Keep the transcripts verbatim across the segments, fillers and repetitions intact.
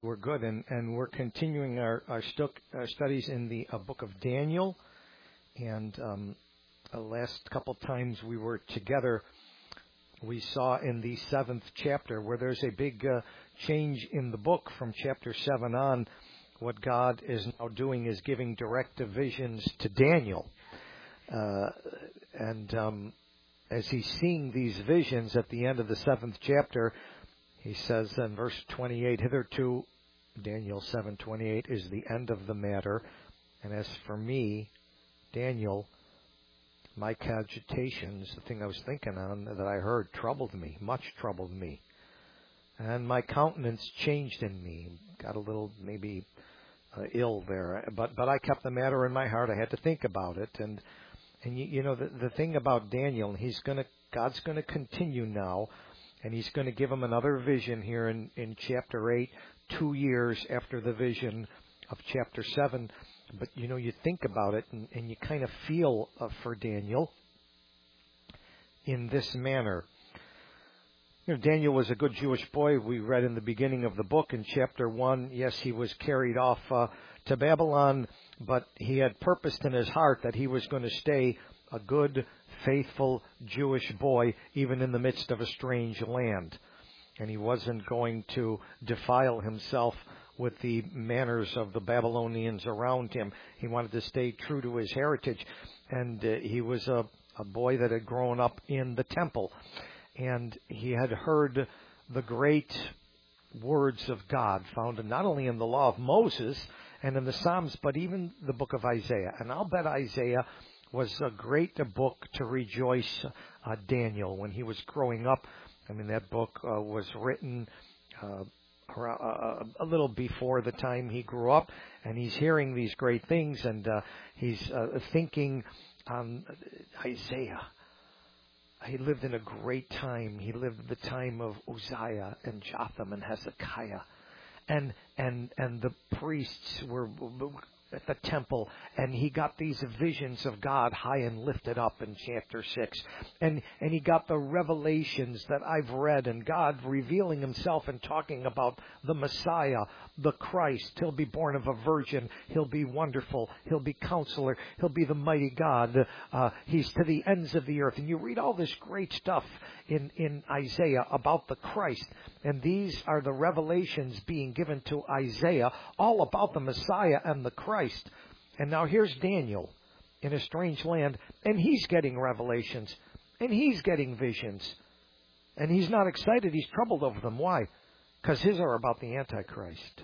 We're good, and, and we're continuing our, our, stu- our studies in the uh, book of Daniel. And um, the last couple times we were together, we saw in the seventh chapter where there's a big uh, change in the book from chapter seven on. What God is now doing is giving direct visions to Daniel. Uh, and um, as he's seeing these visions at the end of the seventh chapter, he says in verse twenty-eight, hitherto, Daniel seven twenty-eight, is the end of the matter. And as for me, Daniel, my cogitations, the thing I was thinking on that I heard, troubled me, much troubled me. And my countenance changed in me. Got a little maybe uh, ill there. But but I kept the matter in my heart. I had to think about it. And, and you, you know, the, the thing about Daniel, he's gonna God's going to continue now. And he's going to give him another vision here in, in chapter eight, two years after the vision of chapter seven. But, you know, you think about it and, and you kind of feel uh, for Daniel in this manner. You know, Daniel was a good Jewish boy. We read in the beginning of the book in chapter one, yes, he was carried off uh, to Babylon, but he had purposed in his heart that he was going to stay a good, faithful Jewish boy, even in the midst of a strange land. And he wasn't going to defile himself with the manners of the Babylonians around him. He wanted to stay true to his heritage. And uh, he was a, a boy that had grown up in the temple. And he had heard the great words of God found not only in the law of Moses and in the Psalms, but even the book of Isaiah. And I'll bet Isaiah was a great book to rejoice uh, Daniel when he was growing up. I mean, that book uh, was written uh, around, uh, a little before the time he grew up, and he's hearing these great things, and uh, he's uh, thinking on Isaiah. He lived in a great time. He lived at the time of Uzziah and Jotham and Hezekiah, and and and the priests were at the temple, and he got these visions of God high and lifted up in chapter six. And and he got the revelations that I've read, and God revealing himself and talking about the Messiah, the Christ. He'll be born of a virgin. He'll be wonderful. He'll be counselor. He'll be the mighty God. Uh, he's to the ends of the earth. And you read all this great stuff in, in Isaiah about the Christ. And these are the revelations being given to Isaiah all about the Messiah and the Christ. And now here's Daniel in a strange land, and he's getting revelations, and he's getting visions. And he's not excited. He's troubled over them. Why? Because his are about the Antichrist.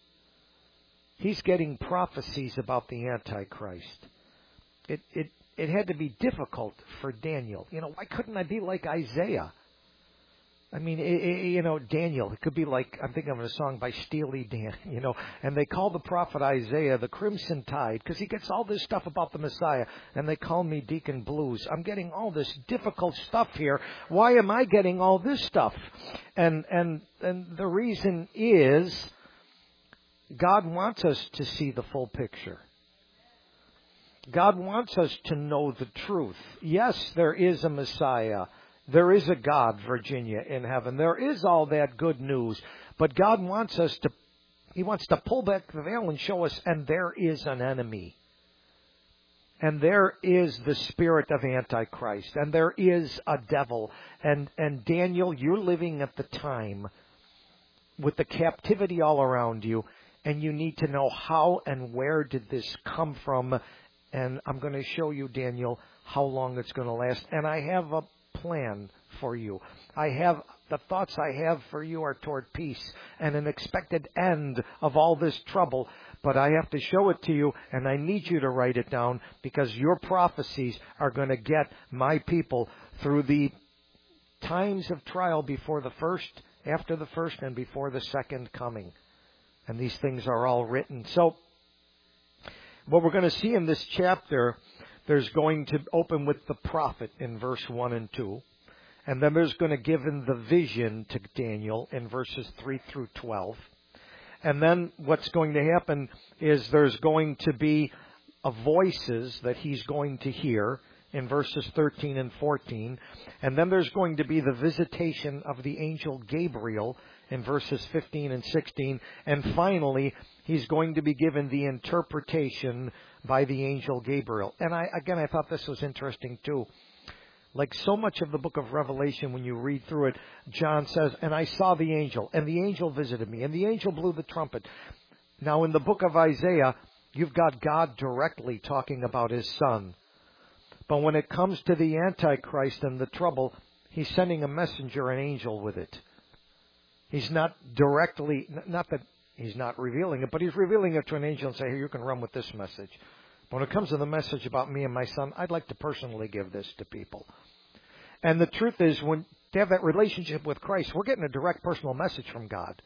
He's getting prophecies about the Antichrist. It it it had to be difficult for Daniel. You know, why couldn't I be like Isaiah? I mean, it, it, you know, Daniel, it could be like, I'm thinking of a song by Steely Dan, you know, and they call the prophet Isaiah the Crimson Tide because he gets all this stuff about the Messiah, and they call me Deacon Blues. I'm getting all this difficult stuff here. Why am I getting all this stuff? And and and the reason is God wants us to see the full picture. God wants us to know the truth. Yes, there is a Messiah. There is a God, Virginia, in heaven. There is all that good news. But God wants us to, He wants to pull back the veil and show us, and there is an enemy. And there is the spirit of Antichrist. And there is a devil. And, and Daniel, you're living at the time with the captivity all around you. And you need to know how and where did this come from. And I'm going to show you, Daniel, how long it's going to last. And I have a plan for you. I have the thoughts I have for you are toward peace and an expected end of all this trouble. But I have to show it to you, and I need you to write it down because your prophecies are going to get my people through the times of trial before the first, after the first, and before the second coming. And these things are all written. So what we're going to see in this chapter, there's going to open with the prophet in verse one and two. And then there's going to give him the vision to Daniel in verses three through twelve. And then what's going to happen is there's going to be a voices that he's going to hear. in verses thirteen and fourteen. And then there's going to be the visitation of the angel Gabriel in verses fifteen and sixteen. And finally, he's going to be given the interpretation by the angel Gabriel. And I, again, I thought this was interesting too. Like so much of the book of Revelation, when you read through it, John says, and I saw the angel, and the angel visited me, and the angel blew the trumpet. Now, in the book of Isaiah, you've got God directly talking about his son. But when it comes to the Antichrist and the trouble, he's sending a messenger, an angel, with it. He's not directly, not that he's not revealing it, but he's revealing it to an angel and say, here, you can run with this message. But when it comes to the message about me and my son, I'd like to personally give this to people. And the truth is, when they have that relationship with Christ, we're getting a direct personal message from God.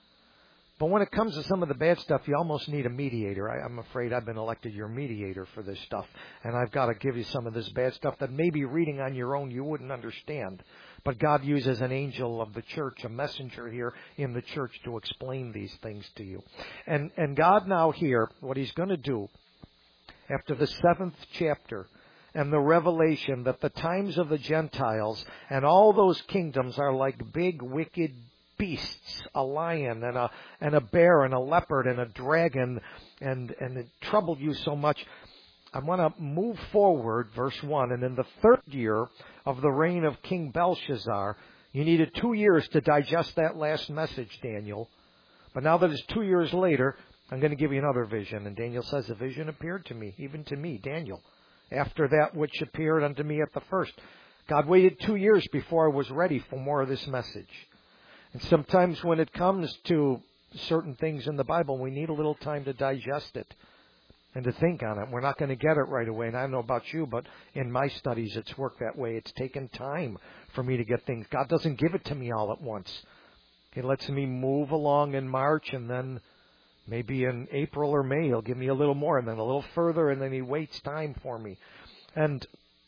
But when it comes to some of the bad stuff, you almost need a mediator. I, I'm afraid I've been elected your mediator for this stuff. And I've got to give you some of this bad stuff that maybe reading on your own you wouldn't understand. But God uses an angel of the church, a messenger here in the church, to explain these things to you. And, and God now here, what he's going to do, after the seventh chapter and the revelation that the times of the Gentiles and all those kingdoms are like big, wicked beasts, a lion and a and a bear and a leopard and a dragon, and, and it troubled you so much. I want to move forward, verse one, and in the third year of the reign of King Belshazzar, you needed two years to digest that last message, Daniel. But now that it's two years later, I'm going to give you another vision. And Daniel says, the vision appeared to me, even to me, Daniel, after that which appeared unto me at the first. God waited two years before I was ready for more of this message. And sometimes when it comes to certain things in the Bible, we need a little time to digest it and to think on it. We're not going to get it right away. And I don't know about you, but in my studies, it's worked that way. It's taken time for me to get things. God doesn't give it to me all at once. He lets me move along in March, and then maybe in April or May, he'll give me a little more, and then a little further, and then he waits time for me. And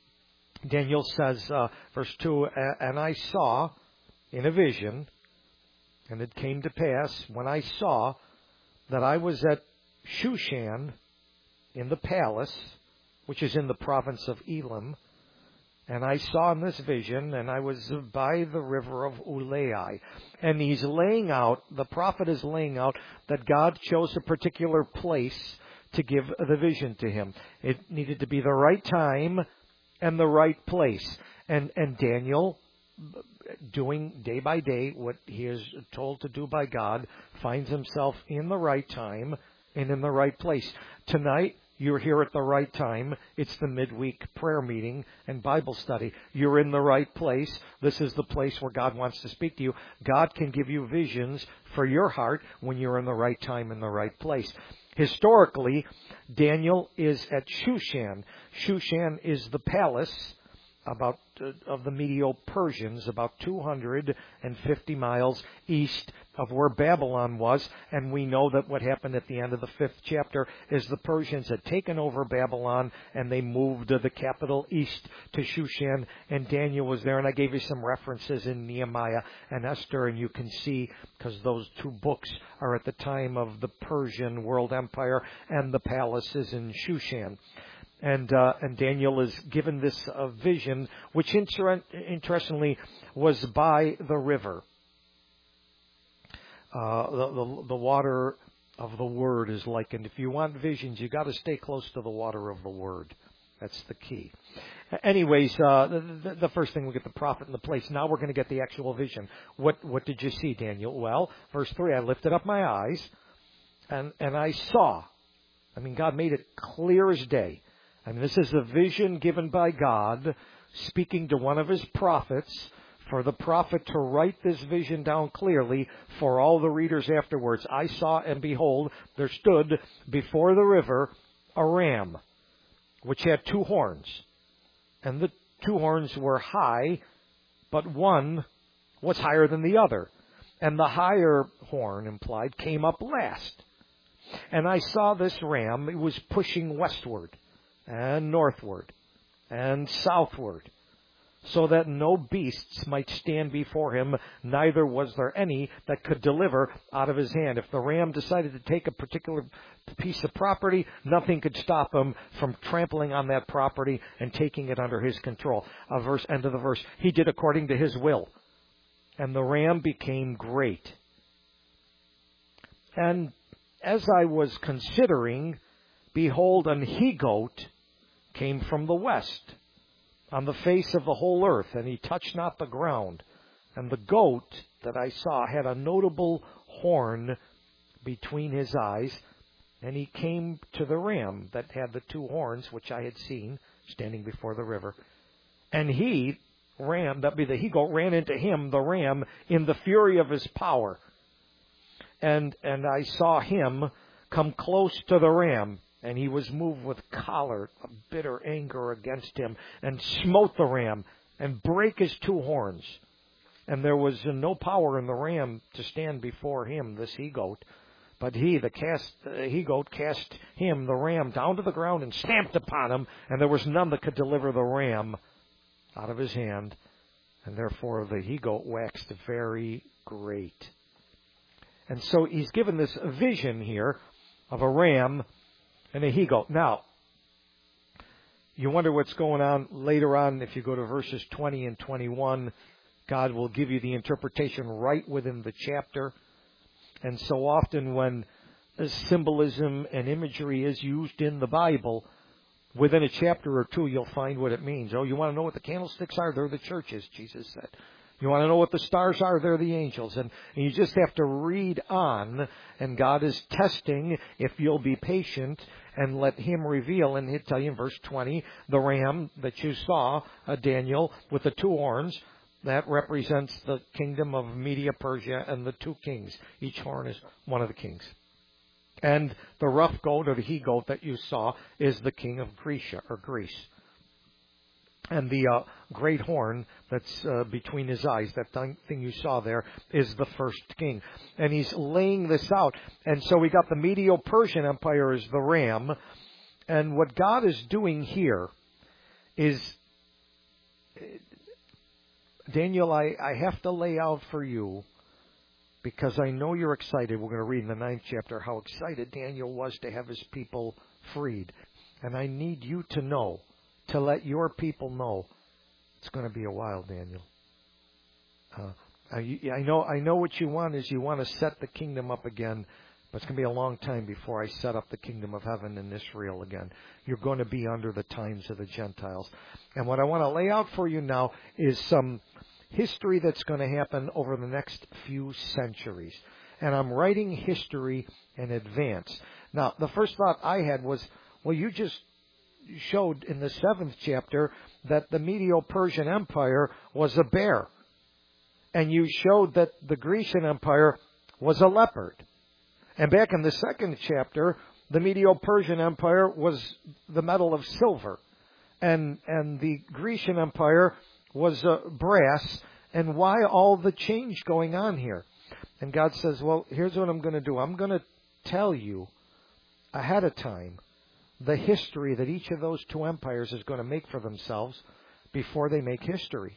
Daniel says, uh, verse two, and I saw in a vision, and it came to pass, when I saw that I was at Shushan in the palace, which is in the province of Elam, and I saw in this vision, and I was by the river of Ulai. And he's laying out, the prophet is laying out, that God chose a particular place to give the vision to him. It needed to be the right time and the right place. And, and Daniel, doing day by day what he is told to do by God, finds himself in the right time and in the right place. Tonight, you're here at the right time. It's the midweek prayer meeting and Bible study. You're in the right place. This is the place where God wants to speak to you. God can give you visions for your heart when you're in the right time and the right place. Historically, Daniel is at Shushan. Shushan is the palace about uh, of the Medo-Persians, about two hundred fifty miles east of where Babylon was. And we know that what happened at the end of the fifth chapter is the Persians had taken over Babylon, and they moved uh, the capital east to Shushan, and Daniel was there. And I gave you some references in Nehemiah and Esther, and you can see, because those two books are at the time of the Persian world empire, and the palace is in Shushan. And uh, and Daniel is given this uh, vision, which inter- interestingly was by the river. Uh, the, the the water of the Word is likened. If you want visions, you got to stay close to the water of the Word. That's the key. Anyways, uh, the, the first thing we get the prophet in the place. Now we're going to get the actual vision. What what did you see, Daniel? Well, verse three. I lifted up my eyes, and and I saw. I mean, God made it clear as day. I mean, this is a vision given by God, speaking to one of his prophets, for the prophet to write this vision down clearly for all the readers afterwards. I saw, and behold, there stood before the river a ram, which had two horns. And the two horns were high, but one was higher than the other. And the higher horn, implied, came up last. And I saw this ram, it was pushing westward, and northward, and southward. so that no beasts might stand before him, neither was there any that could deliver out of his hand. If the ram decided to take a particular piece of property, nothing could stop him from trampling on that property and taking it under his control. A verse, end of the verse. He did according to his will. And the ram became great. And as I was considering, behold, an he-goat came from the west, on the face of the whole earth, and he touched not the ground. And the goat that I saw had a notable horn between his eyes, and he came to the ram that had the two horns, which I had seen standing before the river. And he, ram, that be the he-goat, ran into him, the ram, in the fury of his power. And and I saw him come close to the ram, and he was moved with choler, a bitter anger against him, and smote the ram, and brake his two horns. And there was no power in the ram to stand before him, this he-goat. But he, the cast, uh, he-goat, cast him, the ram, down to the ground and stamped upon him, and there was none that could deliver the ram out of his hand. And therefore the he-goat waxed very great. And so he's given this vision here of a ram and a he-goat. Now, you wonder what's going on later on. If you go to verses twenty and twenty-one, God will give you the interpretation right within the chapter. And so often when symbolism and imagery is used in the Bible, within a chapter or two, you'll find what it means. Oh, you want to know what the candlesticks are? They're the churches, Jesus said. You want to know what the stars are? They're the angels. And, and you just have to read on, and God is testing if you'll be patient and let Him reveal. And He'll tell you in verse twenty, the ram that you saw, uh, Daniel, with the two horns, that represents the kingdom of Media, Persia, and the two kings. Each horn is one of the kings. And the rough goat, or the he-goat that you saw, is the king of Grecia, or Greece. And the uh, great horn that's uh, between his eyes, that th- thing you saw there, is the first king. And he's laying this out. And so we got the Medo-Persian Empire as the ram. And what God is doing here is, Daniel, I, I have to lay out for you, because I know you're excited. We're going to read in the ninth chapter how excited Daniel was to have his people freed. And I need you to know, to let your people know, it's going to be a while, Daniel. Uh, I, I know I know what you want is you want to set the kingdom up again, but it's going to be a long time before I set up the kingdom of heaven in Israel again. You're going to be under the times of the Gentiles. And what I want to lay out for you now is some history that's going to happen over the next few centuries. And I'm writing history in advance. Now, the first thought I had was, well, you just showed in the seventh chapter that the Medo-Persian Empire was a bear. And you showed that the Grecian Empire was a leopard. And back in the second chapter, the Medo-Persian Empire was the metal of silver. And, and the Grecian Empire was uh, brass. And why all the change going on here? And God says, well, here's what I'm going to do. I'm going to tell you ahead of time the history that each of those two empires is going to make for themselves before they make history.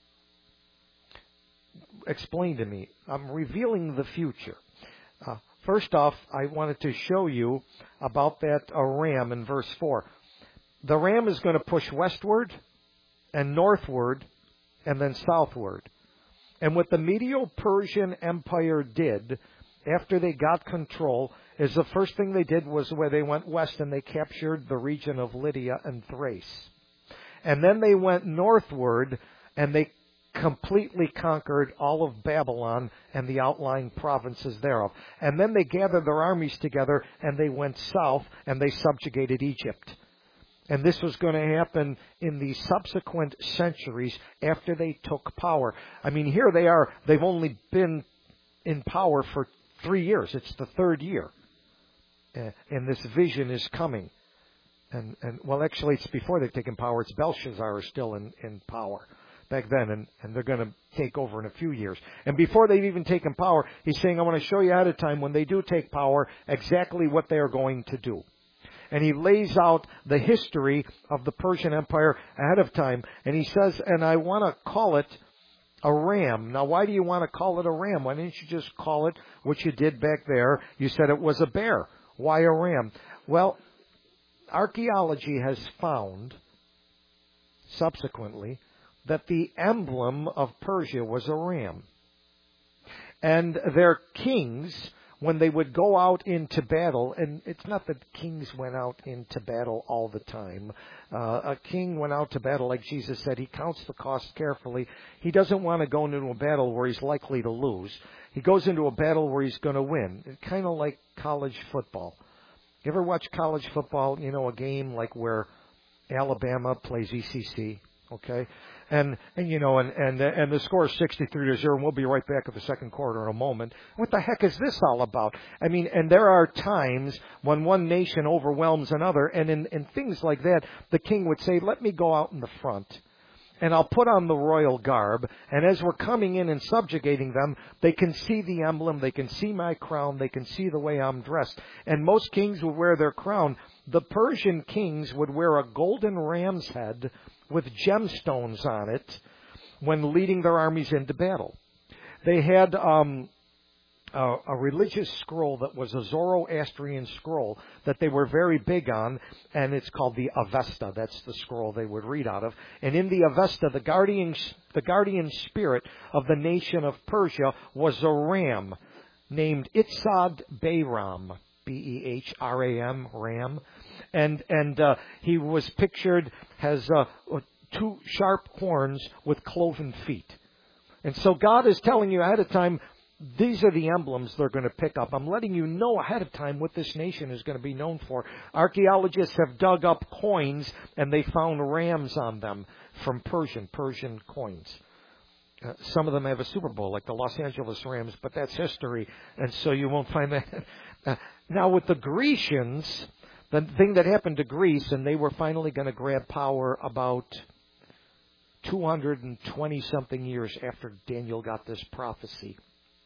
Explain to me. I'm revealing the future. Uh, first off, I wanted to show you about that uh, ram in verse four. The ram is going to push westward and northward and then southward. And what the Medo-Persian Empire did after they got control is the first thing they did was where they went west and they captured the region of Lydia and Thrace. And then they went northward and they completely conquered all of Babylon and the outlying provinces thereof. And then they gathered their armies together and they went south and they subjugated Egypt. And this was going to happen in the subsequent centuries after they took power. I mean, here they are. They've only been in power for three years. It's the third year. Uh, and this vision is coming. And, and well, actually, it's before they've taken power. It's Belshazzar is still in, in power back then. And, and they're going to take over in a few years. And before they've even taken power, he's saying, I want to show you ahead of time when they do take power exactly what they are going to do. And he lays out the history of the Persian Empire ahead of time. And he says, and I want to call it a ram. Now, why do you want to call it a ram? Why didn't you just call it what you did back there? You said it was a bear. Why a ram? Well, archaeology has found, subsequently, that the emblem of Persia was a ram. And their kings, when they would go out into battle, and it's not that kings went out into battle all the time. Uh, a king went out to battle, like Jesus said, he counts the cost carefully. He doesn't want to go into a battle where he's likely to lose. He goes into a battle where he's going to win. It's kind of like college football. You ever watch college football, you know, a game like where Alabama plays E C C, okay? And, and you know, and, and, and the score is sixty-three to zero, and we'll be right back at the second quarter in a moment. What the heck is this all about? I mean, and there are times when one nation overwhelms another, and in, in things like that, the king would say, let me go out in the front, and I'll put on the royal garb, and as we're coming in and subjugating them, they can see the emblem, they can see my crown, they can see the way I'm dressed. And most kings would wear their crown. The Persian kings would wear a golden ram's head with gemstones on it when leading their armies into battle. They had um, a, a religious scroll that was a Zoroastrian scroll that they were very big on, and it's called the Avesta. That's the scroll they would read out of. And in the Avesta, the guardian, the guardian spirit of the nation of Persia was a ram named Itzad Bayram, B E H R A M, Ram. And and uh, he was pictured as uh, two sharp horns with cloven feet. And so God is telling you ahead of time, these are the emblems they're going to pick up. I'm letting you know ahead of time what this nation is going to be known for. Archaeologists have dug up coins, and they found rams on them from Persian, Persian coins. Uh, some of them have a Super Bowl, like the Los Angeles Rams, but that's history, and so you won't find that. Uh, now, with the Grecians, the thing that happened to Greece, and they were finally going to grab power about two hundred twenty-something years after Daniel got this prophecy.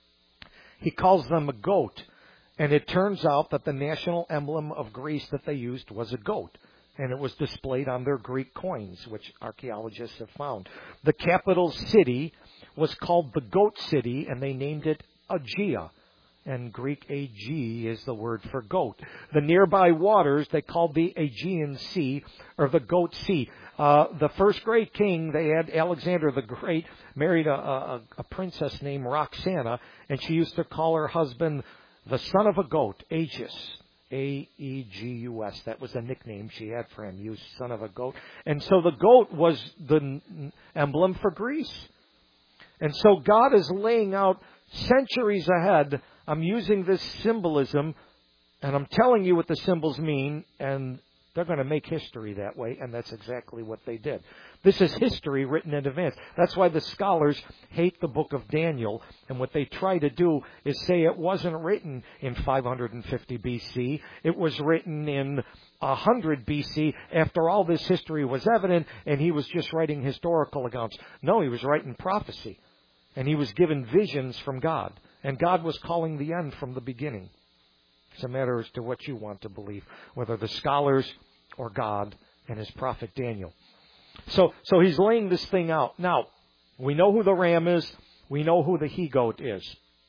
He calls them a goat, and it turns out that the national emblem of Greece that they used was a goat, and it was displayed on their Greek coins, which archaeologists have found. The capital city was called the Goat City, and they named it Aegea. And Greek Ag is the word for goat. The nearby waters they called the Aegean Sea, or the Goat Sea. Uh, the first great king, they had Alexander the Great, married a, a, a princess named Roxana, and she used to call her husband the son of a goat, Aegeus. A E G U S. That was the nickname she had for him, used son of a goat. And so the goat was the emblem for Greece. And so God is laying out centuries ahead. I'm using this symbolism, and I'm telling you what the symbols mean, and they're going to make history that way, and that's exactly what they did. This is history written in advance. That's why the scholars hate the book of Daniel, and what they try to do is say it wasn't written in five hundred fifty B C. It was written in one hundred B C after all this history was evident, and he was just writing historical accounts. No, he was writing prophecy, and he was given visions from God. And God was calling the end from the beginning. It's a matter as to what you want to believe, whether the scholars or God and his prophet Daniel. So, so he's laying this thing out. Now, we know who the ram is. We know who the he-goat is.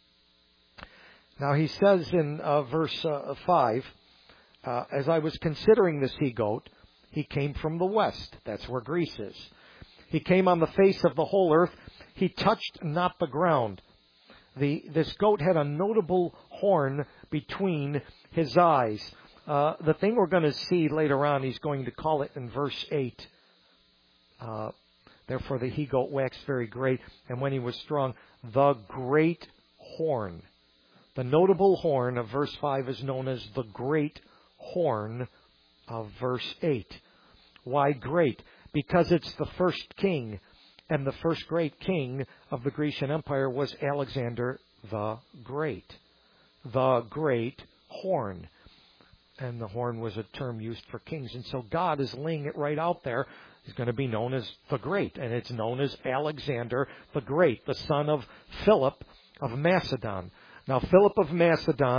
Now, he says in uh, verse uh, five, uh, as I was considering this he-goat, he came from the west. That's where Greece is. He came on the face of the whole earth. He touched not the ground. The, this goat had a notable horn between his eyes. Uh, the thing we're going to see later on, he's going to call it in verse eight. Uh, Therefore the he-goat waxed very great, and when he was strong, the great horn. The notable horn of verse five is known as the great horn of verse eight. Why great? Because it's the first king. And the first great king of the Grecian Empire was Alexander the Great. The great horn. And the horn was a term used for kings. And so God is laying it right out there. He's going to be known as the Great. And it's known as Alexander the Great, the son of Philip of Macedon. Now, Philip of Macedon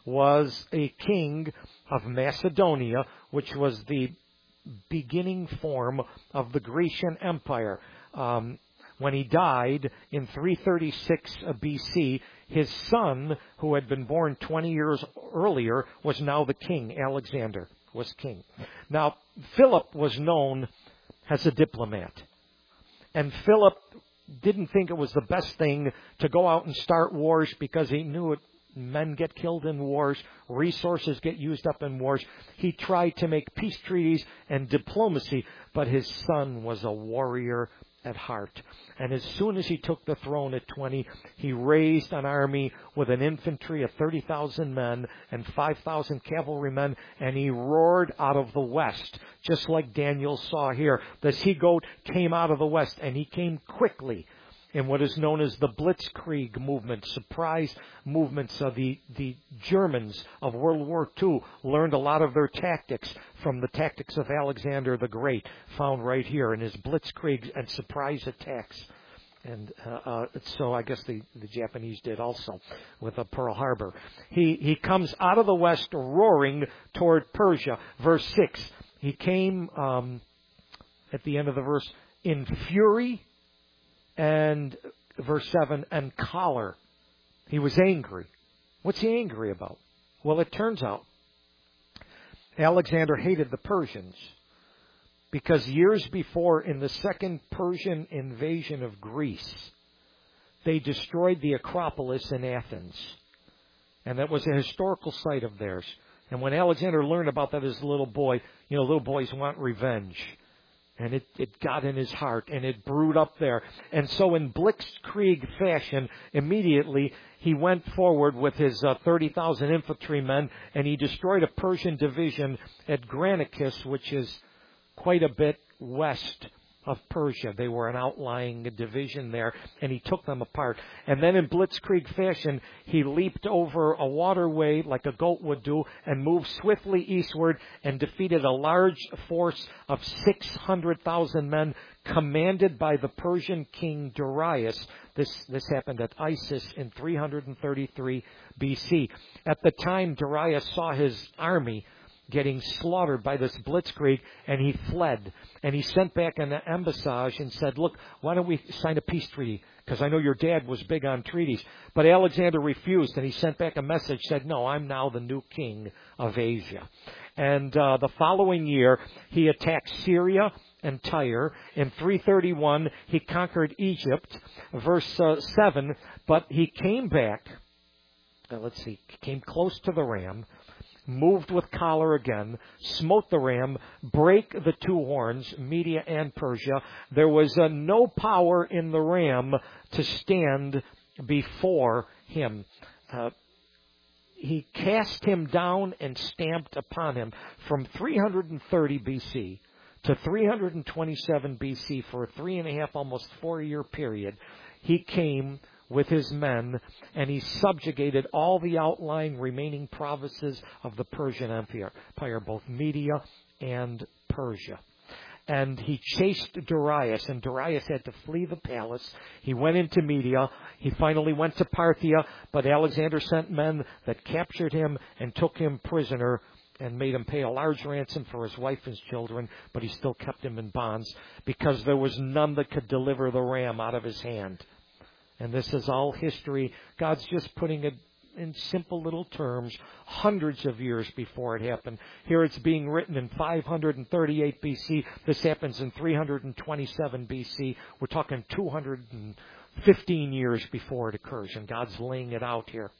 was a king of Macedonia, which was the beginning form of the Grecian Empire. Um, when he died in three thirty-six B C, his son, who had been born twenty years earlier, was now the king. Alexander was king. Now, Philip was known as a diplomat. And Philip didn't think it was the best thing to go out and start wars because he knew it. Men get killed in wars. Resources get used up in wars. He tried to make peace treaties and diplomacy, but his son was a warrior at heart. And as soon as he took the throne at twenty, he raised an army with an infantry of thirty thousand men and five thousand cavalrymen, and he roared out of the west, just like Daniel saw here. The sea-goat came out of the west, and he came quickly in what is known as the Blitzkrieg movement, surprise movements. Of the, the Germans of World War Two learned a lot of their tactics from the tactics of Alexander the Great, found right here in his Blitzkrieg and surprise attacks. And uh, uh, so I guess the, the Japanese did also with uh, Pearl Harbor. He, he comes out of the west roaring toward Persia. Verse six, he came um, at the end of the verse in fury. And verse seven, and choler. He was angry. What's he angry about? Well, it turns out Alexander hated the Persians because years before, in the second Persian invasion of Greece, they destroyed the Acropolis in Athens. And that was a historical site of theirs. And when Alexander learned about that as a little boy, you know, little boys want revenge. And it, it got in his heart, and it brewed up there. And so in Blitzkrieg fashion, immediately he went forward with his uh, thirty thousand infantrymen, and he destroyed a Persian division at Granicus, which is quite a bit west of Persia. They were an outlying division there, and he took them apart. And then in Blitzkrieg fashion, he leaped over a waterway like a goat would do and moved swiftly eastward and defeated a large force of six hundred thousand men commanded by the Persian king Darius. This, this happened at Isis in three thirty-three B C. At the time, Darius saw his army getting slaughtered by this Blitzkrieg, and he fled. And he sent back an embassage and said, look, why don't we sign a peace treaty? Because I know your dad was big on treaties. But Alexander refused, and he sent back a message, said, no, I'm now the new king of Asia. And uh, the following year, he attacked Syria and Tyre. In three thirty-one, he conquered Egypt. Verse uh, seven, but he came back, uh, let's see, came close to the ram, moved with choler again, smote the ram, brake the two horns, Media and Persia. There was uh, no power in the ram to stand before him. Uh, he cast him down and stamped upon him. From three thirty B C to three twenty-seven B C, for a three and a half, almost four-year period, he came with his men, and he subjugated all the outlying remaining provinces of the Persian Empire, both Media and Persia. And he chased Darius, and Darius had to flee the palace. He went into Media. He finally went to Parthia, but Alexander sent men that captured him and took him prisoner and made him pay a large ransom for his wife and his children, but he still kept him in bonds because there was none that could deliver the ram out of his hand. And this is all history. God's just putting it in simple little terms, hundreds of years before it happened. Here it's being written in five thirty-eight B C. This happens in three twenty-seven B C. We're talking two hundred fifteen years before it occurs, and God's laying it out here.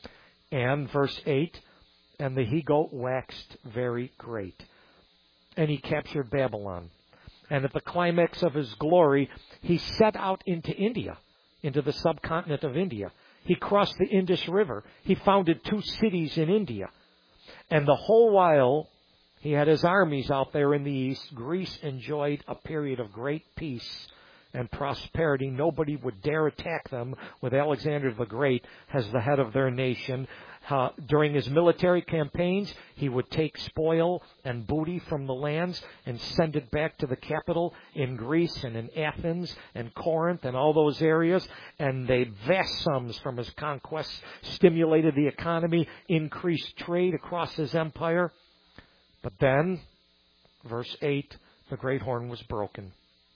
And verse eight, and the he-goat waxed very great, and he captured Babylon. And at the climax of his glory, he set out into India, into the subcontinent of India. He crossed the Indus River. He founded two cities in India. And the whole while, he had his armies out there in the east. Greece enjoyed a period of great peace and prosperity. Nobody would dare attack them with Alexander the Great as the head of their nation. Uh, during his military campaigns, he would take spoil and booty from the lands and send it back to the capital in Greece and in Athens and Corinth and all those areas. And they vast sums from his conquests stimulated the economy, increased trade across his empire. But then, verse eight, the great horn was broken.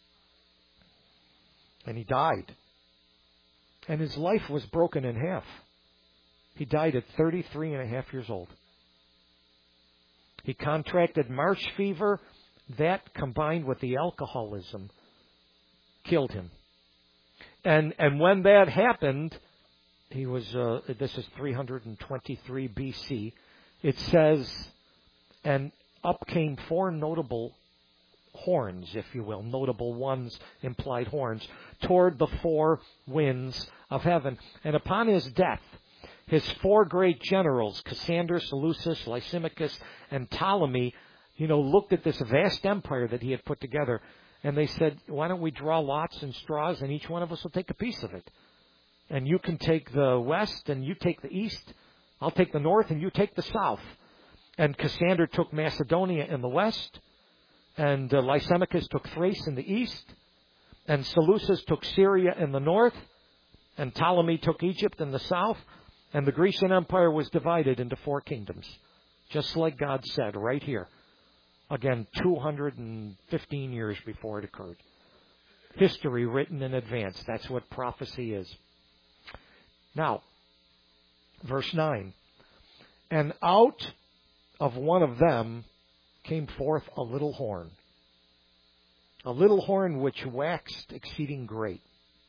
And he died. And his life was broken in half. He died at thirty-three and a half years old. He contracted marsh fever. That, combined with the alcoholism, killed him. And and when that happened, he was, uh, this is three hundred twenty-three B C. It says, and up came four notable horns, if you will, notable ones, implied horns, toward the four winds of heaven. And upon his death, his four great generals, Cassander, Seleucus, Lysimachus, and Ptolemy, you know, looked at this vast empire that he had put together, and they said, why don't we draw lots and straws, and each one of us will take a piece of it. And you can take the west, and you take the east. I'll take the north, and you take the south. And Cassander took Macedonia in the west, and uh, Lysimachus took Thrace in the east, and Seleucus took Syria in the north, and Ptolemy took Egypt in the south. And the Grecian Empire was divided into four kingdoms, just like God said right here. Again, two hundred fifteen years before it occurred. History written in advance. That's what prophecy is. Now, verse nine. And out of one of them came forth a little horn, a little horn which waxed exceeding great,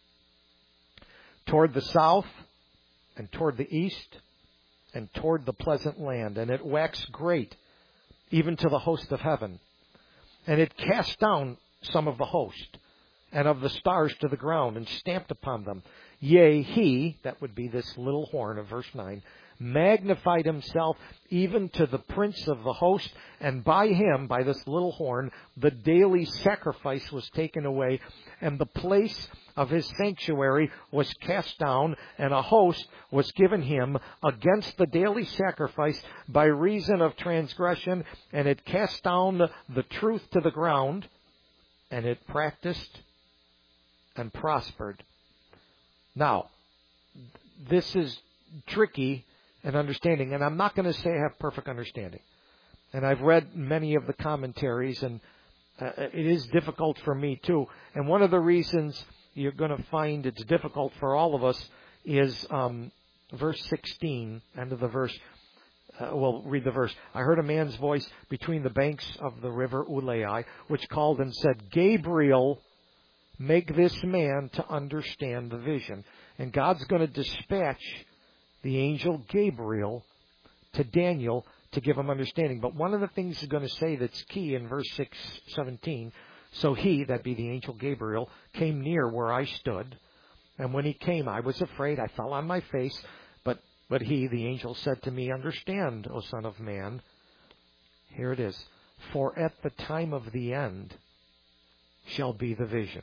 toward the south, and toward the east, and toward the pleasant land. And it waxed great, even to the host of heaven. And it cast down some of the host, and of the stars to the ground, and stamped upon them. Yea, he, that would be this little horn of verse nine, magnified himself even to the prince of the host, and by him, by this little horn, the daily sacrifice was taken away, and the place of his sanctuary was cast down, and a host was given him against the daily sacrifice by reason of transgression, and it cast down the, the truth to the ground, and it practiced and prospered. Now, this is tricky in understanding, and I'm not going to say I have perfect understanding. And I've read many of the commentaries, and uh, it is difficult for me too. And one of the reasons you're going to find it's difficult for all of us is um, verse sixteen, end of the verse. Uh, well, read the verse. I heard a man's voice between the banks of the river Ulai, which called and said, Gabriel, make this man to understand the vision. And God's going to dispatch the angel Gabriel to Daniel to give him understanding. But one of the things he's going to say that's key in verse six seventeen, so he, that be the angel Gabriel, came near where I stood. And when he came, I was afraid. I fell on my face. But but he, the angel, said to me, understand, O son of man. Here it is. For at the time of the end shall be the vision.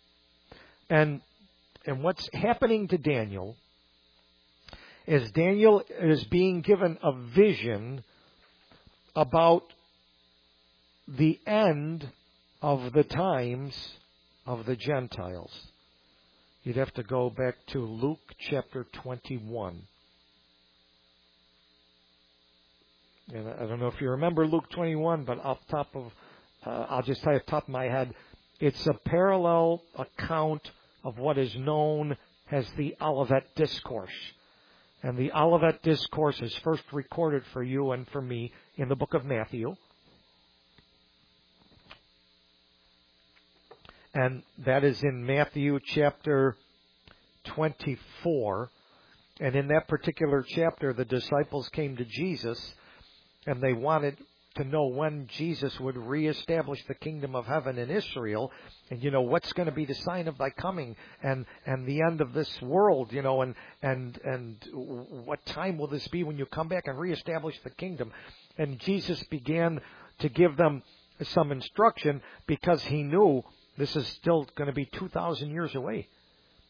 And and what's happening to Daniel is Daniel is being given a vision about the end of the times of the Gentiles. You'd have to go back to Luke chapter twenty-one. And I don't know if you remember Luke twenty-one, but off the top of, uh, I'll just tell you off the top of my head, it's a parallel account of what is known as the Olivet Discourse. And the Olivet Discourse is first recorded for you and for me in the book of Matthew. And that is in Matthew chapter twenty-four. And in that particular chapter, the disciples came to Jesus, and they wanted to know when Jesus would reestablish the kingdom of heaven in Israel. And, you know, what's going to be the sign of thy coming and, and the end of this world, you know, and, and, and what time will this be when you come back and reestablish the kingdom? And Jesus began to give them some instruction because he knew this is still going to be two thousand years away.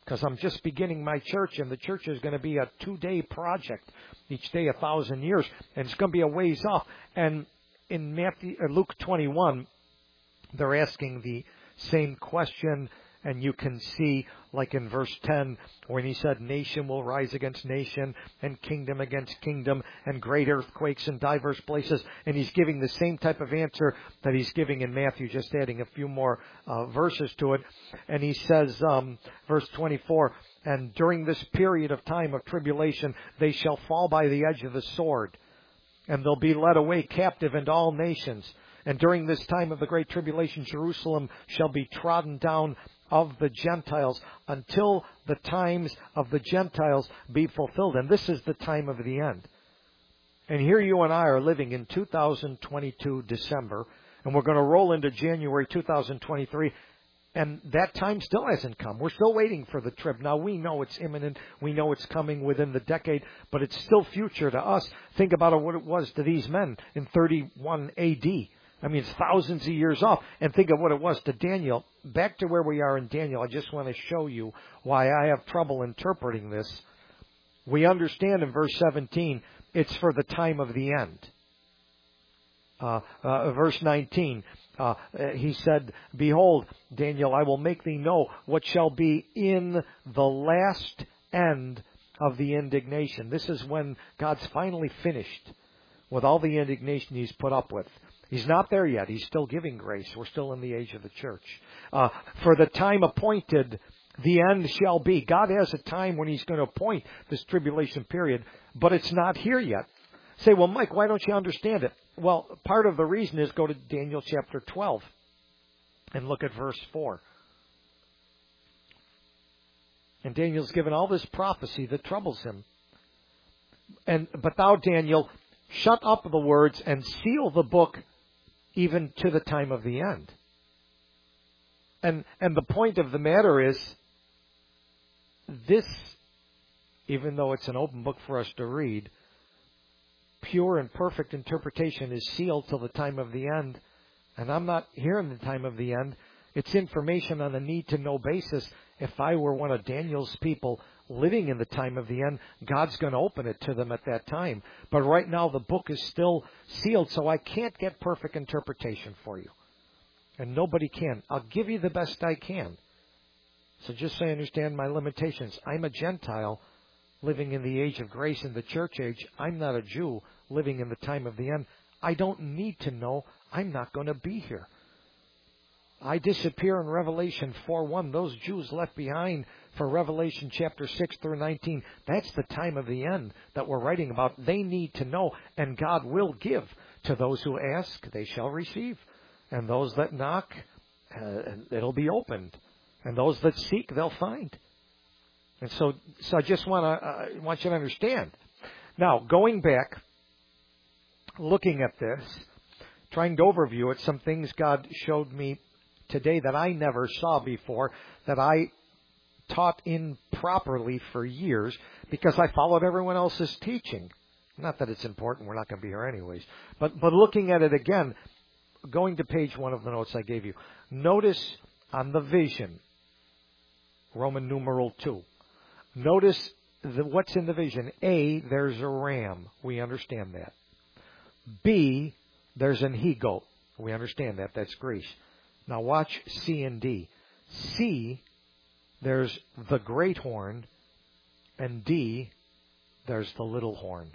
because I'm just beginning my church, and the church is going to be a two-day project, each day a thousand years, and it's going to be a ways off. And in Matthew, or Luke twenty-one, they're asking the same question, and you can see, like in verse ten, when he said, nation will rise against nation, and kingdom against kingdom, and great earthquakes in diverse places. And he's giving the same type of answer that he's giving in Matthew, just adding a few more uh, verses to it. And he says, um, verse twenty-four, and during this period of time of tribulation, they shall fall by the edge of the sword, and they'll be led away captive into all nations. And during this time of the great tribulation, Jerusalem shall be trodden down of the Gentiles until the times of the Gentiles be fulfilled. And this is the time of the end. And here you and I are living in two thousand twenty-two, December, and we're going to roll into January two thousand twenty-three, and that time still hasn't come. We're still waiting for the trib. Now, we know it's imminent. We know it's coming within the decade, but it's still future to us. Think about what it was to these men in thirty-one A D. I mean, it's thousands of years off. And think of what it was to Daniel. Back to where we are in Daniel, I just want to show you why I have trouble interpreting this. We understand in verse seventeen, it's for the time of the end. Uh, uh, verse nineteen, uh, he said, behold, Daniel, I will make thee know what shall be in the last end of the indignation. This is when God's finally finished with all the indignation he's put up with. He's not there yet. He's still giving grace. We're still in the age of the church. Uh, for the time appointed, the end shall be. God has a time when he's going to appoint this tribulation period, but it's not here yet. Say, well, Mike, why don't you understand it? Well, part of the reason is go to Daniel chapter twelve and look at verse four. And Daniel's given all this prophecy that troubles him. And but thou, Daniel, shut up the words and seal the book even to the time of the end. And and the point of the matter is, this, even though it's an open book for us to read, pure and perfect interpretation is sealed till the time of the end. And I'm not here in the time of the end. It's information on a need-to-know basis. If I were one of Daniel's people living in the time of the end, God's going to open it to them at that time. But right now the book is still sealed, so I can't get perfect interpretation for you. And nobody can. I'll give you the best I can. So just so you understand my limitations, I'm a Gentile living in the age of grace in the church age. I'm not a Jew living in the time of the end. I don't need to know. I'm not going to be here. I disappear in Revelation four one. Those Jews left behind for Revelation chapter six through nineteen. That's the time of the end that we're writing about. They need to know, and God will give. To those who ask, they shall receive. And those that knock, uh, it'll be opened. And those that seek, they'll find. And so, so I just want to uh, want you to understand. Now, going back, looking at this, trying to overview it, some things God showed me today that I never saw before, that I taught improperly for years because I followed everyone else's teaching. Not that it's important, we're not going to be here anyways. But but looking at it again, going to page one of the notes I gave you, notice on the vision, Roman numeral two. Notice the, what's in the vision. A, there's a ram. We understand that. B, there's an he-goat. We understand that. That's Greece. Now watch C and D. C, there's the great horn. And D, there's the little horn.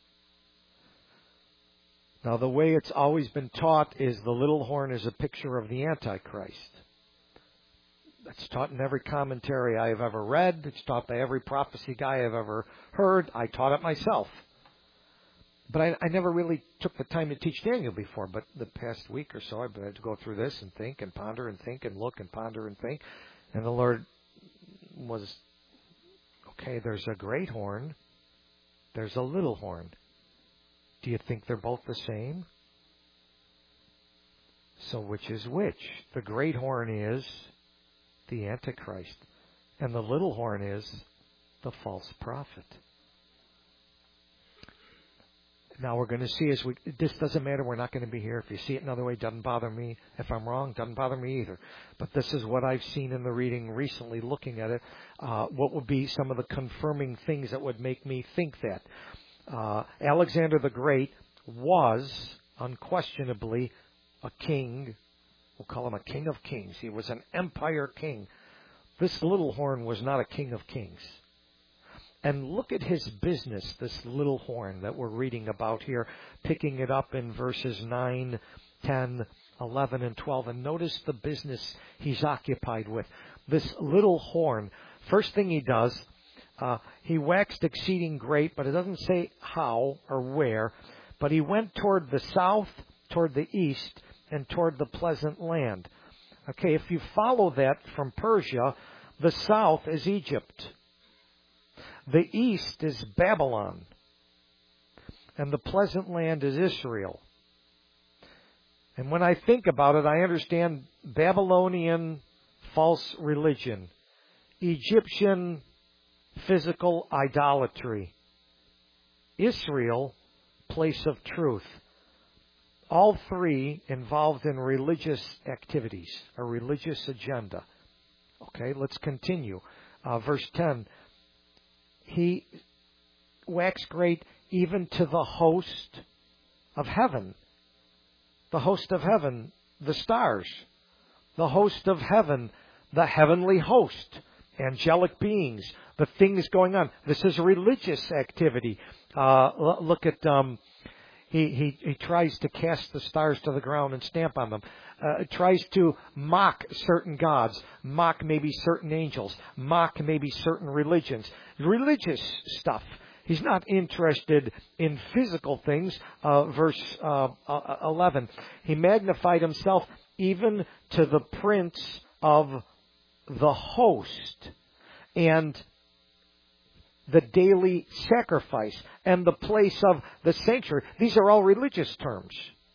Now the way it's always been taught is the little horn is a picture of the Antichrist. That's taught in every commentary I have ever read. It's taught by every prophecy guy I've ever heard. I taught it myself. But I, I never really took the time to teach Daniel before. But the past week or so, I've had to go through this and think and ponder and think and look and ponder and think. And the Lord was, okay, there's a great horn. There's a little horn. Do you think they're both the same? So which is which? The great horn is the Antichrist. And the little horn is the false prophet. Now we're going to see as we, this doesn't matter, we're not going to be here. If you see it another way, it doesn't bother me. If I'm wrong, it doesn't bother me either. But this is what I've seen in the reading recently, looking at it. Uh, what would be some of the confirming things that would make me think that? Uh, Alexander the Great was unquestionably a king. We'll call him a king of kings. He was an empire king. This little horn was not a king of kings. And look at his business, this little horn that we're reading about here, picking it up in verses nine, ten, eleven, and twelve. And notice the business he's occupied with. This little horn, first thing he does, uh, he waxed exceeding great, but it doesn't say how or where. But he went toward the south, toward the east, and toward the pleasant land. Okay, if you follow that from Persia, the south is Egypt. The east is Babylon. And the pleasant land is Israel. And when I think about it, I understand Babylonian false religion, Egyptian physical idolatry, Israel, place of truth. All three involved in religious activities, a religious agenda. Okay, let's continue. Uh, verse ten. He waxed great even to the host of heaven. The host of heaven, the stars. The host of heaven, the heavenly host. Angelic beings, the things going on. This is a religious activity. Uh, look at, um, he, he, he tries to cast the stars to the ground and stamp on them. Uh, tries to mock certain gods, mock maybe certain angels, mock maybe certain religions. Religious stuff. He's not interested in physical things. Uh, verse uh, eleven. He magnified himself even to the prince of the host, and the daily sacrifice, and the place of the sanctuary. These are all religious terms.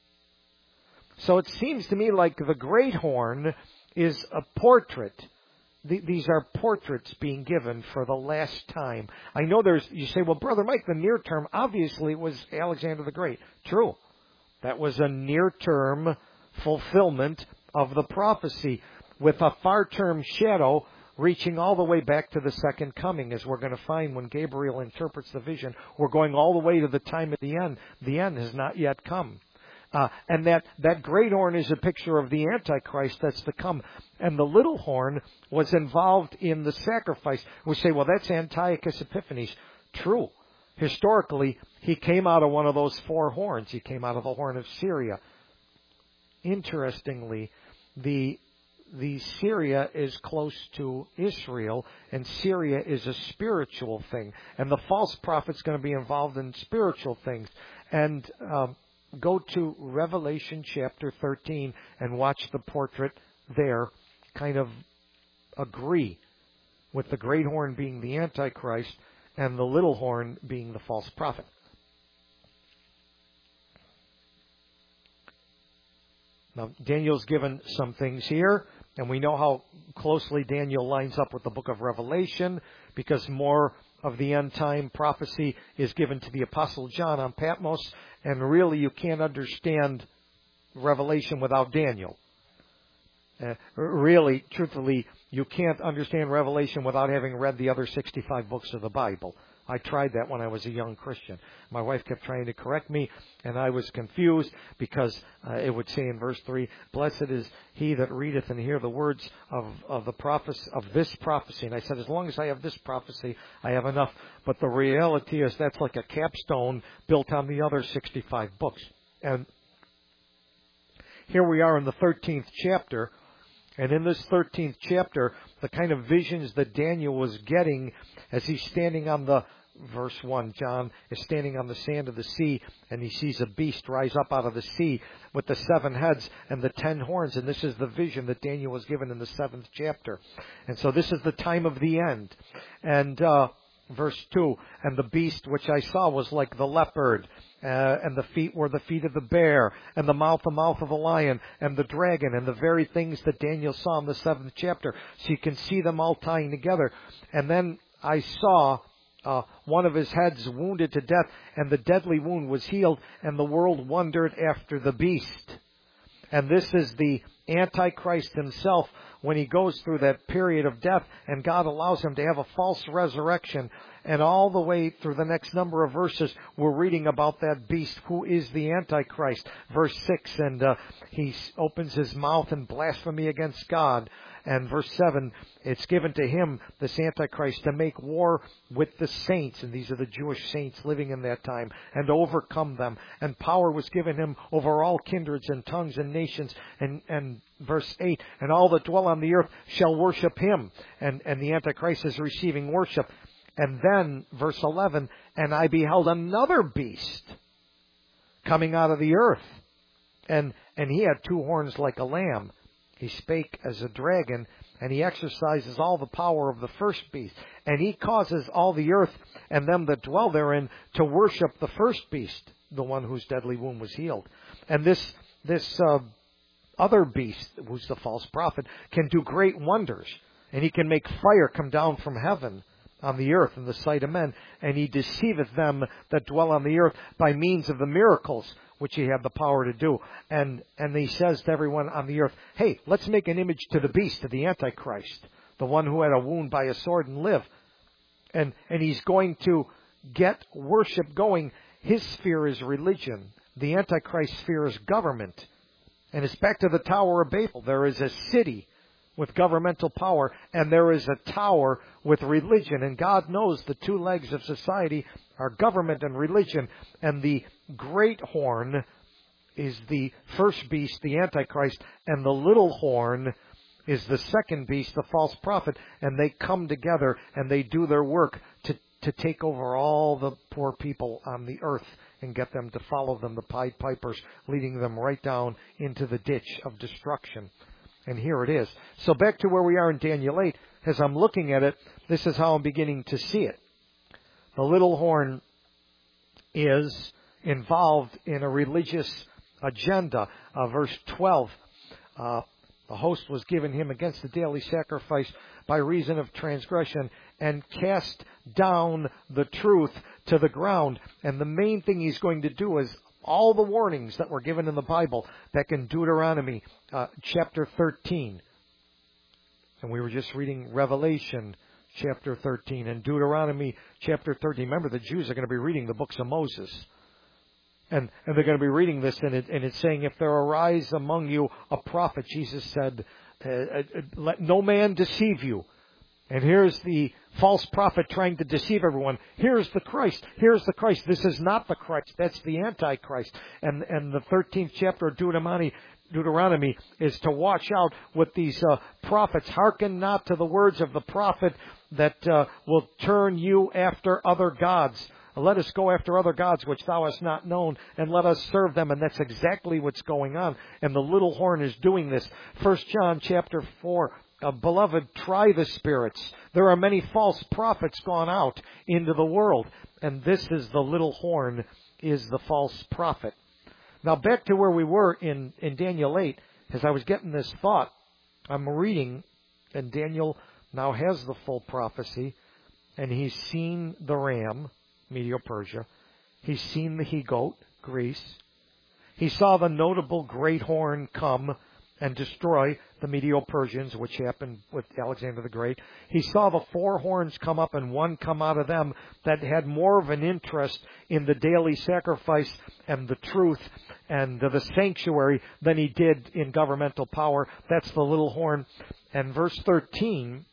So it seems to me like the great horn is a portrait. These are portraits being given for the last time. I know there's, you say, well, Brother Mike, the near term, obviously it was Alexander the Great. True. That was a near term fulfillment of the prophecy with a far term shadow reaching all the way back to the second coming, as we're going to find when Gabriel interprets the vision. We're going all the way to the time of the end. The end has not yet come. Uh, and that, that great horn is a picture of the Antichrist that's to come. And the little horn was involved in the sacrifice. We say, well, that's Antiochus Epiphanes. True. Historically, he came out of one of those four horns. He came out of the horn of Syria. Interestingly, the the Syria is close to Israel, and Syria is a spiritual thing. And the false prophet's going to be involved in spiritual things. And um, go to Revelation chapter thirteen and watch the portrait there kind of agree with the great horn being the Antichrist and the little horn being the false prophet. Now, Daniel's given some things here, and we know how closely Daniel lines up with the book of Revelation, because more of the end time prophecy is given to the Apostle John on Patmos, and really you can't understand Revelation without Daniel. Uh, really, truthfully, you can't understand Revelation without having read the other sixty-five books of the Bible. I tried that when I was a young Christian. My wife kept trying to correct me, and I was confused because uh, it would say in verse three, "Blessed is he that readeth and hear the words of, of the prophecy, of this prophecy." And I said, as long as I have this prophecy, I have enough. But the reality is that's like a capstone built on the other sixty-five books. And here we are in the thirteenth chapter. And in this thirteenth chapter, the kind of visions that Daniel was getting as he's standing on the, verse one, John is standing on the sand of the sea, and he sees a beast rise up out of the sea with the seven heads and the ten horns. And this is the vision that Daniel was given in the seventh chapter. And so this is the time of the end. And uh, verse two, and the beast which I saw was like the leopard, Uh, and the feet were the feet of the bear, and the mouth the mouth of a lion, and the dragon, and the very things that Daniel saw in the seventh chapter. So you can see them all tying together. And then I saw uh, one of his heads wounded to death, and the deadly wound was healed, and the world wondered after the beast. And this is the Antichrist himself when he goes through that period of death, and God allows him to have a false resurrection. And all the way through the next number of verses, we're reading about that beast who is the Antichrist. Verse six, and uh, he opens his mouth in blasphemy against God. And verse seven, it's given to him, this Antichrist, to make war with the saints, and these are the Jewish saints living in that time, and overcome them. And power was given him over all kindreds and tongues and nations. And, and verse eight, and all that dwell on the earth shall worship him. And, and the Antichrist is receiving worship. And then, verse eleven, and I beheld another beast coming out of the earth. And, and he had two horns like a lamb. He spake as a dragon, and he exercises all the power of the first beast. And he causes all the earth and them that dwell therein to worship the first beast, the one whose deadly wound was healed. And this, this, uh, other beast, who's the false prophet, can do great wonders. And he can make fire come down from heaven on the earth in the sight of men. And he deceiveth them that dwell on the earth by means of the miracles which he had the power to do. And and he says to everyone on the earth, hey, let's make an image to the beast, to the Antichrist, the one who had a wound by a sword and live. And and he's going to get worship going. His sphere is religion. The Antichrist sphere is government. And it's back to the Tower of Babel. There is a city with governmental power, and there is a tower with religion. And God knows the two legs of society are government and religion. And the great horn is the first beast, the Antichrist, and the little horn is the second beast, the false prophet. And they come together and they do their work to, to take over all the poor people on the earth and get them to follow them, the Pied Pipers, leading them right down into the ditch of destruction. And here it is. So back to where we are in Daniel eight, as I'm looking at it, this is how I'm beginning to see it. The little horn is involved in a religious agenda. Uh, verse twelve, uh, the host was given him against the daily sacrifice by reason of transgression, and cast down the truth to the ground. And the main thing he's going to do is all the warnings that were given in the Bible, back in Deuteronomy uh, chapter thirteen. And we were just reading Revelation chapter thirteen and Deuteronomy chapter thirteen. Remember, the Jews are going to be reading the books of Moses. And, and they're going to be reading this, and, it, and it's saying, if there arise among you a prophet, Jesus said, uh, uh, let no man deceive you. And here's the false prophet trying to deceive everyone. Here's the Christ. Here's the Christ. This is not the Christ. That's the Antichrist. And, and the thirteenth chapter of Deuteronomy, Deuteronomy is to watch out with these uh, prophets. Hearken not to the words of the prophet that uh, will turn you after other gods. Let us go after other gods which thou hast not known, and let us serve them. And that's exactly what's going on. And the little horn is doing this. First John chapter four. Uh, beloved, try the spirits. There are many false prophets gone out into the world. And this is the little horn, is the false prophet. Now back to where we were in, in Daniel eight. As I was getting this thought, I'm reading, and Daniel now has the full prophecy. And he's seen the ram, Medo-Persia. He's seen the he-goat, Greece. He saw the notable great horn come and destroy the Medo-Persians, which happened with Alexander the Great. He saw the four horns come up and one come out of them that had more of an interest in the daily sacrifice and the truth and the sanctuary than he did in governmental power. That's the little horn. And verse thirteen,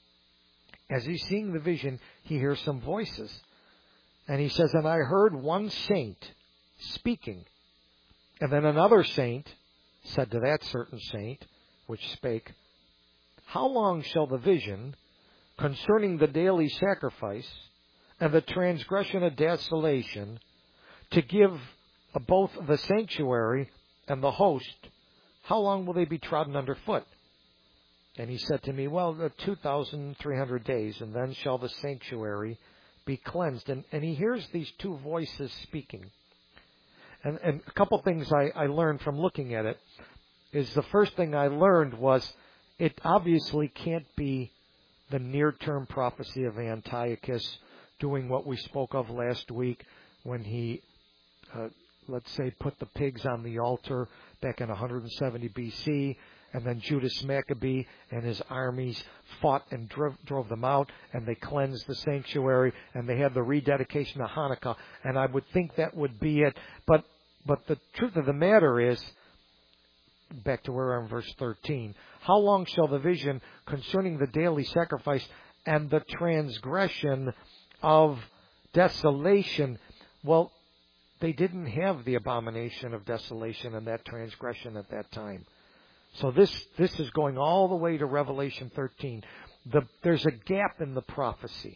as he's seeing the vision, he hears some voices. And he says, and I heard one saint speaking. And then another saint said to that certain saint, which spake, how long shall the vision concerning the daily sacrifice and the transgression of desolation, to give both the sanctuary and the host, how long will they be trodden under foot? And he said to me, well, two thousand three hundred days, and then shall the sanctuary be cleansed. And, and he hears these two voices speaking. And, and a couple things I, I learned from looking at it is the first thing I learned was it obviously can't be the near-term prophecy of Antiochus doing what we spoke of last week when he, uh, let's say, put the pigs on the altar back in one seventy B C, and then Judas Maccabee and his armies fought and drove, drove them out, and they cleansed the sanctuary, and they had the rededication of Hanukkah, and I would think that would be it. But but the truth of the matter is, back to where we're in verse thirteen, how long shall the vision concerning the daily sacrifice and the transgression of desolation? Well, they didn't have the abomination of desolation and that transgression at that time. So this this is going all the way to Revelation thirteen. The, there's a gap in the prophecy.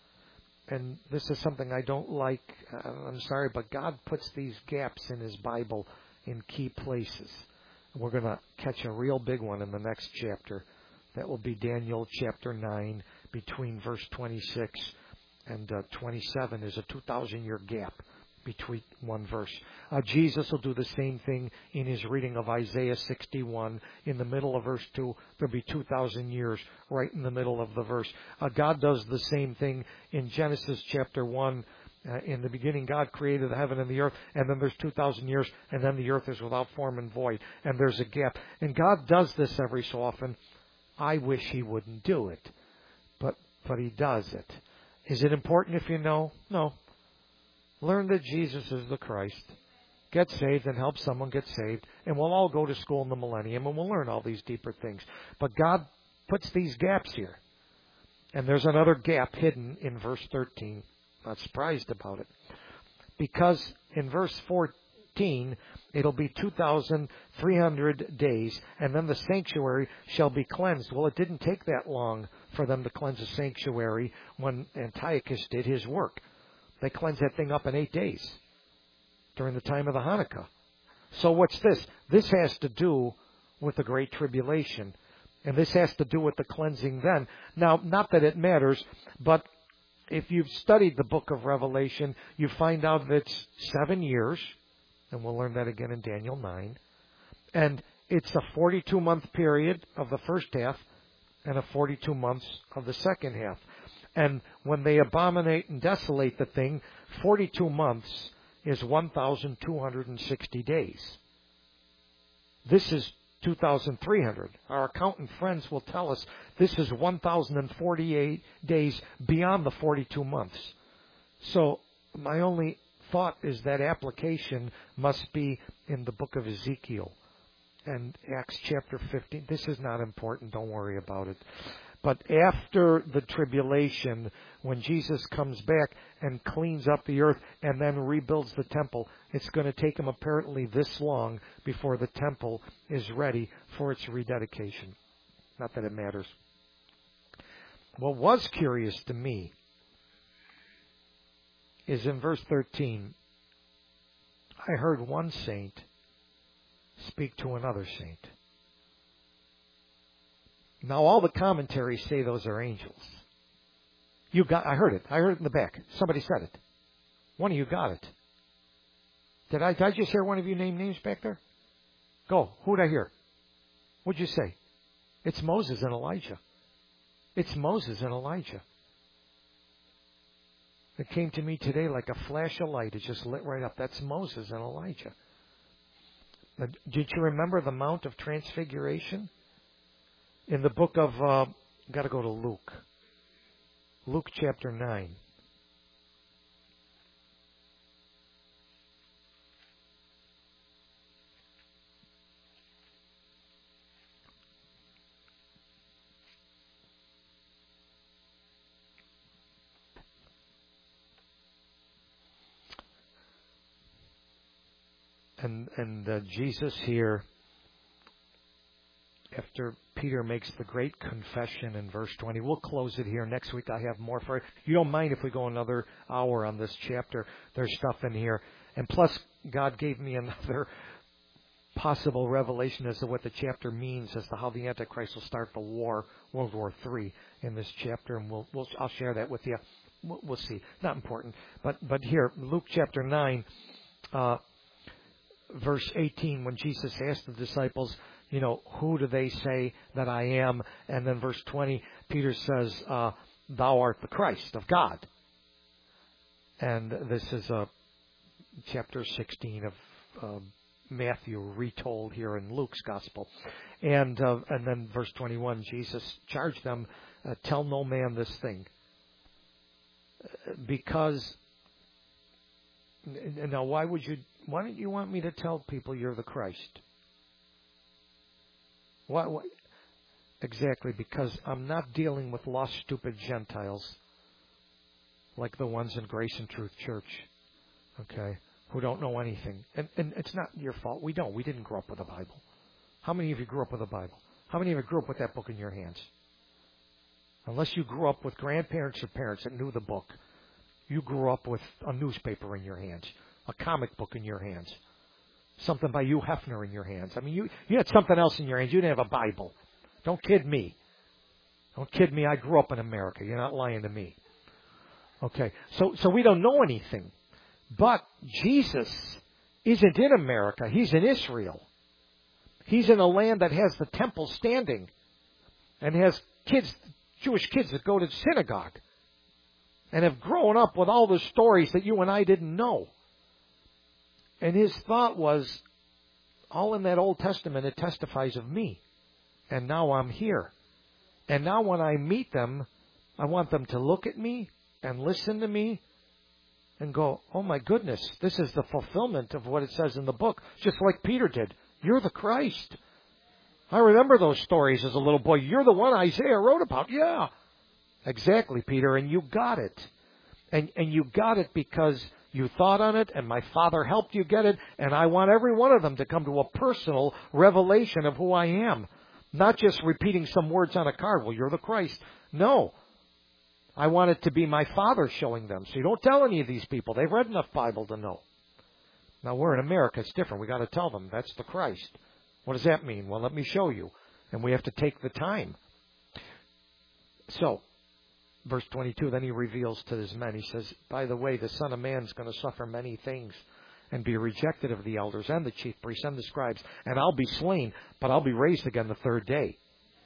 And this is something I don't like. Uh, I'm sorry, but God puts these gaps in His Bible in key places. We're going to catch a real big one in the next chapter. That will be Daniel chapter nine, between verse twenty-six and uh, twenty-seven. There's a two thousand year gap between one verse. Uh, Jesus will do the same thing in His reading of Isaiah sixty-one. In the middle of verse two, there'll be two thousand years right in the middle of the verse. Uh, God does the same thing in Genesis chapter one. Uh, in the beginning, God created the heaven and the earth, and then there's two thousand years, and then the earth is without form and void, and there's a gap. And God does this every so often. I wish He wouldn't do it, but but He does it. Is it important if you know? No. Learn that Jesus is the Christ. Get saved and help someone get saved, and we'll all go to school in the millennium, and we'll learn all these deeper things. But God puts these gaps here, and there's another gap hidden in verse thirteen. Not surprised about it. Because in verse fourteen, it'll be two thousand three hundred days, and then the sanctuary shall be cleansed. Well, it didn't take that long for them to cleanse the sanctuary when Antiochus did his work. They cleansed that thing up in eight days during the time of the Hanukkah. So what's this? This has to do with the Great Tribulation. And this has to do with the cleansing then. Now, not that it matters, but if you've studied the book of Revelation, you find out that it's seven years, and we'll learn that again in Daniel nine, and it's a forty-two month period of the first half and a forty-two months of the second half. And when they abominate and desolate the thing, forty-two months is one thousand two hundred sixty days. This is two thousand three hundred. Our accountant friends will tell us this is one thousand forty-eight days beyond the forty-two months. So my only thought is that application must be in the book of Ezekiel and Acts chapter fifteen. This is not important. Don't worry about it. But after the tribulation, when Jesus comes back and cleans up the earth and then rebuilds the temple, it's going to take Him apparently this long before the temple is ready for its rededication. Not that it matters. What was curious to me is in verse thirteen, I heard one saint speak to another saint. Now, all the commentaries say those are angels. You got, I heard it. I heard it in the back. Somebody said it. One of you got it. Did I, did I just hear one of you name names back there? Go. Who did I hear? What'd you say? It's Moses and Elijah. It's Moses and Elijah. It came to me today like a flash of light. It just lit right up. That's Moses and Elijah. Now, did you remember the Mount of Transfiguration? In the book of, uh, got to go to Luke. Luke chapter nine. And, and uh, Jesus here, after Peter makes the great confession in verse twenty. We'll close it here. Next week I have more for you. You don't mind if we go another hour on this chapter. There's stuff in here. And plus, God gave me another possible revelation as to what the chapter means, as to how the Antichrist will start the war, World War Three, in this chapter. And we'll, we'll I'll share that with you. We'll, we'll see. Not important. But, but here, Luke chapter nine, uh, verse eighteen, when Jesus asked the disciples, you know, who do they say that I am? And then verse twenty, Peter says, uh, thou art the Christ of God. And this is uh, chapter sixteen of uh, Matthew retold here in Luke's gospel. And uh, and then verse twenty-one, Jesus charged them, uh, tell no man this thing. Because, now why would you, why don't you want me to tell people you're the Christ? Why, why? Exactly, because I'm not dealing with lost, stupid Gentiles like the ones in Grace and Truth Church, okay, who don't know anything. And, and it's not your fault. We don't. We didn't grow up with a Bible. How many of you grew up with a Bible? How many of you grew up with that book in your hands? Unless you grew up with grandparents or parents that knew the book, you grew up with a newspaper in your hands, a comic book in your hands, something by Hugh Hefner in your hands. I mean, you, you had something else in your hands. You didn't have a Bible. Don't kid me. Don't kid me. I grew up in America. You're not lying to me. Okay, so so we don't know anything. But Jesus isn't in America. He's in Israel. He's in a land that has the temple standing and has kids, Jewish kids that go to synagogue and have grown up with all the stories that you and I didn't know. And his thought was, all in that Old Testament, it testifies of me. And now I'm here. And now when I meet them, I want them to look at me and listen to me and go, oh my goodness, this is the fulfillment of what it says in the book. Just like Peter did. You're the Christ. I remember those stories as a little boy. You're the one Isaiah wrote about. Yeah. Exactly, Peter, and you got it. And and you got it because you thought on it, and my Father helped you get it, and I want every one of them to come to a personal revelation of who I am. Not just repeating some words on a card. Well, you're the Christ. No. I want it to be my Father showing them. So you don't tell any of these people. They've read enough Bible to know. Now, we're in America. It's different. We've got to tell them that's the Christ. What does that mean? Well, let me show you. And we have to take the time. So, verse twenty-two, then he reveals to his men, he says, by the way, the Son of Man is going to suffer many things and be rejected of the elders and the chief priests and the scribes, and I'll be slain, but I'll be raised again the third day.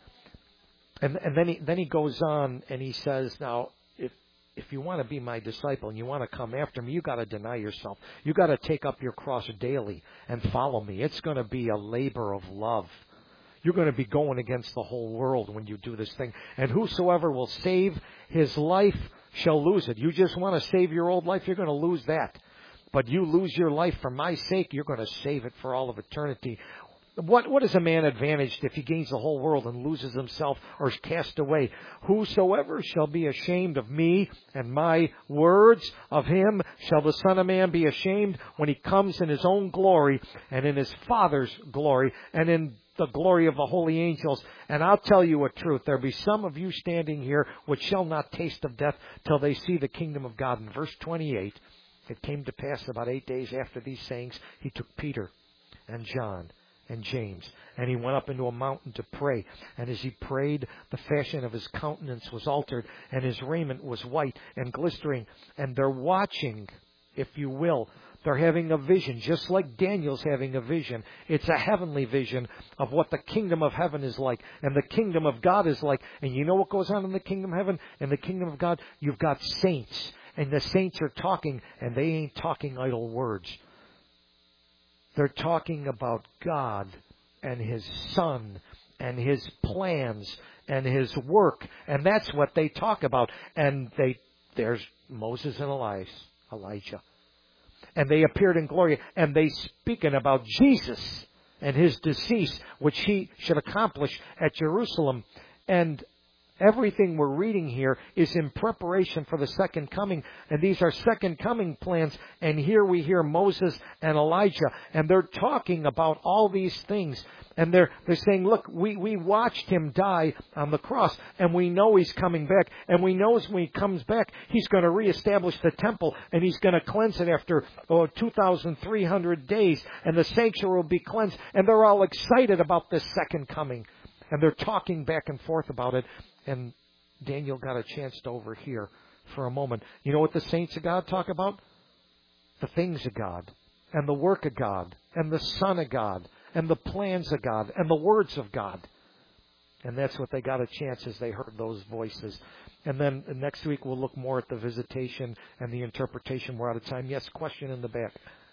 And, and then he then he goes on and he says, now, if if you want to be my disciple and you want to come after me, you got to deny yourself. You got to take up your cross daily and follow me. It's going to be a labor of love. You're going to be going against the whole world when you do this thing. And whosoever will save his life shall lose it. You just want to save your old life, you're going to lose that. But you lose your life for my sake, you're going to save it for all of eternity. What what is a man advantaged if he gains the whole world and loses himself or is cast away? Whosoever shall be ashamed of me and my words, of him shall the Son of Man be ashamed when he comes in his own glory and in his Father's glory and in the glory of the holy angels. And I'll tell you a truth. There be some of you standing here which shall not taste of death till they see the kingdom of God. In verse twenty-eight, it came to pass about eight days after these sayings, he took Peter and John and James, and he went up into a mountain to pray. And as he prayed, the fashion of his countenance was altered, and his raiment was white and glistering. And they're watching, if you will. They're having a vision, just like Daniel's having a vision. It's a heavenly vision of what the kingdom of heaven is like, and the kingdom of God is like. And you know what goes on in the kingdom of heaven? In the kingdom of God, you've got saints, and the saints are talking, and they ain't talking idle words. They're talking about God and His Son and His plans and His work. And that's what they talk about. And they there's Moses and Elias, Elijah. And they appeared in glory. And they speaking about Jesus and His decease, which He should accomplish at Jerusalem. And everything we're reading here is in preparation for the second coming. And these are second coming plans. And here we hear Moses and Elijah. And they're talking about all these things. And they're they're saying, look, we, we watched Him die on the cross. And we know He's coming back. And we know when He comes back, He's going to reestablish the temple. And He's going to cleanse it after oh, two thousand three hundred days. And the sanctuary will be cleansed. And they're all excited about this second coming. And they're talking back and forth about it. And Daniel got a chance to overhear for a moment. You know what the saints of God talk about? The things of God, and the work of God, and the Son of God, and the plans of God, and the words of God. And that's what they got a chance as they heard those voices. And then next week we'll look more at the visitation and the interpretation. We're out of time. Yes, question in the back.